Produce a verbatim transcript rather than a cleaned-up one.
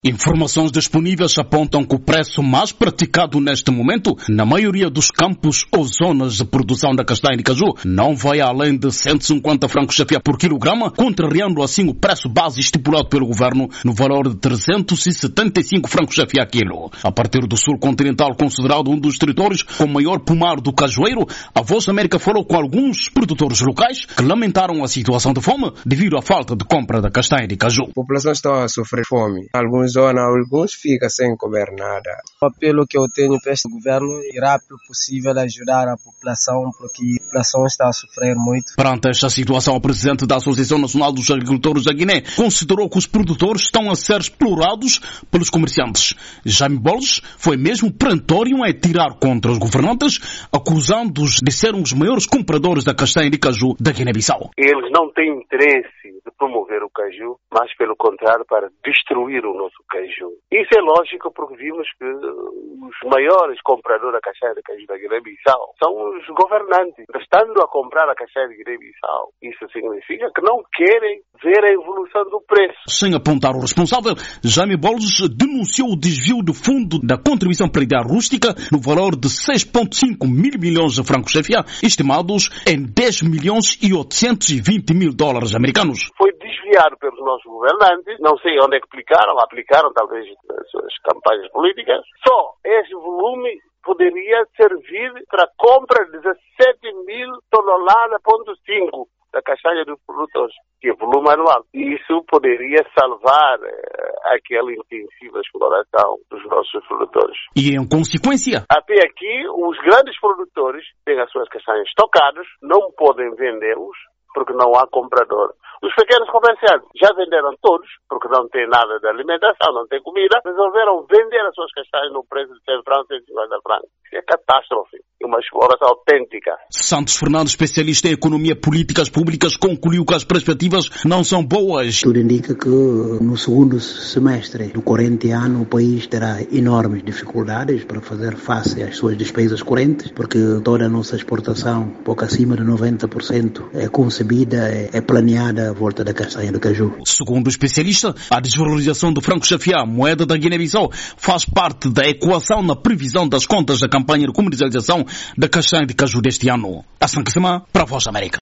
Informações disponíveis apontam que o preço mais praticado neste momento, na maioria dos campos ou zonas de produção da castanha de caju, não vai além de cento e cinquenta francos chefia por quilograma, contrariando assim o preço base estipulado pelo governo no valor de trezentos e setenta e cinco francos chefia a quilo. A partir do sul continental, considerado um dos territórios com maior pomar do cajueiro, a Voz América falou com alguns produtores locais que lamentaram a situação de fome devido à falta de compra da castanha de caju. A população está a sofrer fome. Alguns zona, alguns ficam sem comer nada. O apelo que eu tenho para este governo irá, pelo possível, ajudar a população, porque a população está a sofrer muito. Perante esta situação, o presidente da Associação Nacional dos Agricultores da Guiné considerou que os produtores estão a ser explorados pelos comerciantes. Jaime Bolles foi mesmo perentório em tirar contra os governantes, acusando-os de serem os maiores compradores da castanha de caju da Guiné-Bissau. Eles não têm interesse de promover o caju, mas pelo contrário para destruir o nosso caju. Isso é lógico porque vimos que os maiores compradores da castanha de caju da Guiné-Bissau são os governantes. Estando a comprar a castanha de Guiné-Bissau, isso significa que não querem ver a evolução do preço. Sem apontar o responsável, Jaime Bolles denunciou o desvio de fundo da contribuição predial rústica no valor de seis vírgula cinco mil milhões de francos C F A, estimados em dez milhões e oitocentos e vinte mil dólares americanos. Foi desviado pelos nossos governantes, não sei onde é que aplicaram, aplicaram talvez nas suas campanhas políticas. Só esse volume poderia servir para a compra de dezessete mil toneladas, ponto cinco da castanha dos produtores, que é volume anual. Isso poderia salvar eh, aquela intensiva exploração dos nossos produtores. E em consequência? Até aqui, os grandes produtores têm as suas castanhas estocadas, não podem vendê-los porque não há comprador. Os pequenos comerciantes já venderam todos, porque não têm nada de alimentação, não têm comida, resolveram vender as suas castanhas no preço de cem francos, cento e cinquenta francos. Isso é catástrofe. Uma exploração autêntica. Santos Fernandes, especialista em economia e políticas públicas, concluiu que as perspectivas não são boas. Tudo indica que no segundo semestre do corrente ano o país terá enormes dificuldades para fazer face às suas despesas correntes, porque toda a nossa exportação, pouco acima de noventa por cento, é concebida, é planeada à volta da castanha de caju. Segundo o especialista, a desvalorização do franco chefia, moeda da Guiné-Bissau, faz parte da equação na previsão das contas da campanha de comercialização da castanha de caju deste ano. A Sanquecema para a Voz América.